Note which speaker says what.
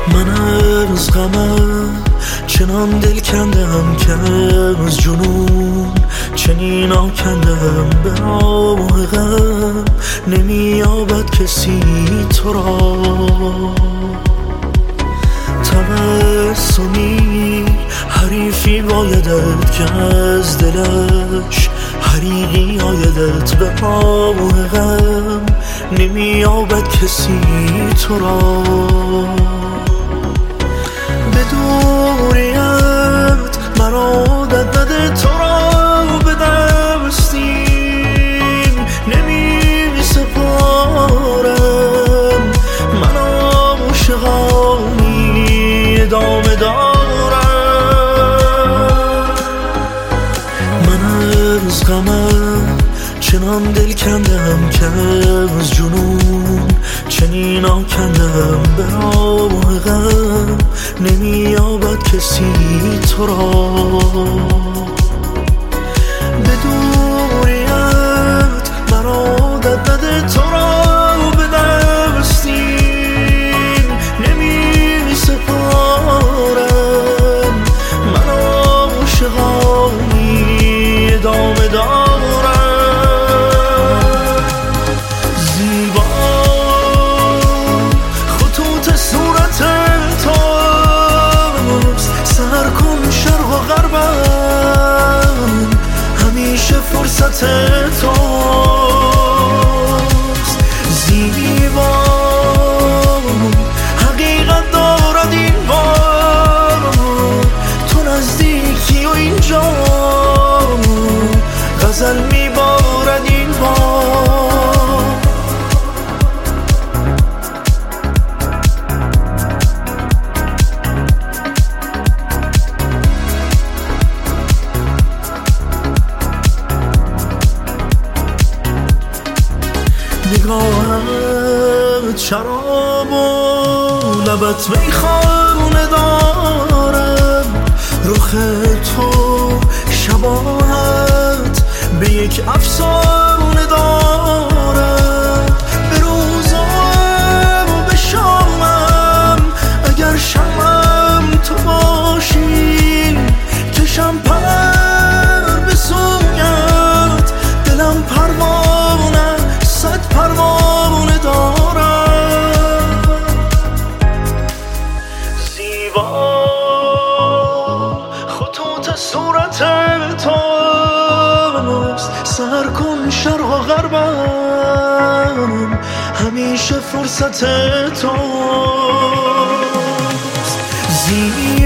Speaker 1: من از غمم چنان دل کندم که از جنون چنین آکندم، به راه غم نمییابد کسی تو را. تبسمی حریفی بایدت که از دلش حریقی آیدت، به راه غم نمییابد کسی تو را. به دوریت مرا عادت نده، تو را به دستیم نمی سپارم. من عاشقانی ادامه دارم. من از غمم چنان دل کندم که از جنون چنین آکندم، به راه غم نمییابد کسی تو را. به دوریت مرا عادت نده، تو را به دستیم نمی سپارم. من عاشقانی ادامه دارم. فرصت توست زیبا، حقیقت دارد این بار. تو نزدیکی و اینجا غزل میبارد این بار. نگاهت شراب و لبت میخانه دارم. رخ تو شباهت به یک افسانه دارم. به روزم و به شامم اگر شمم تو باشی، کشم پر به سویت، دلم پروانه صد پروانه دارم. زیبا خطوط صورت توست، سر کن شرق و غربم همیشه فرصت توست.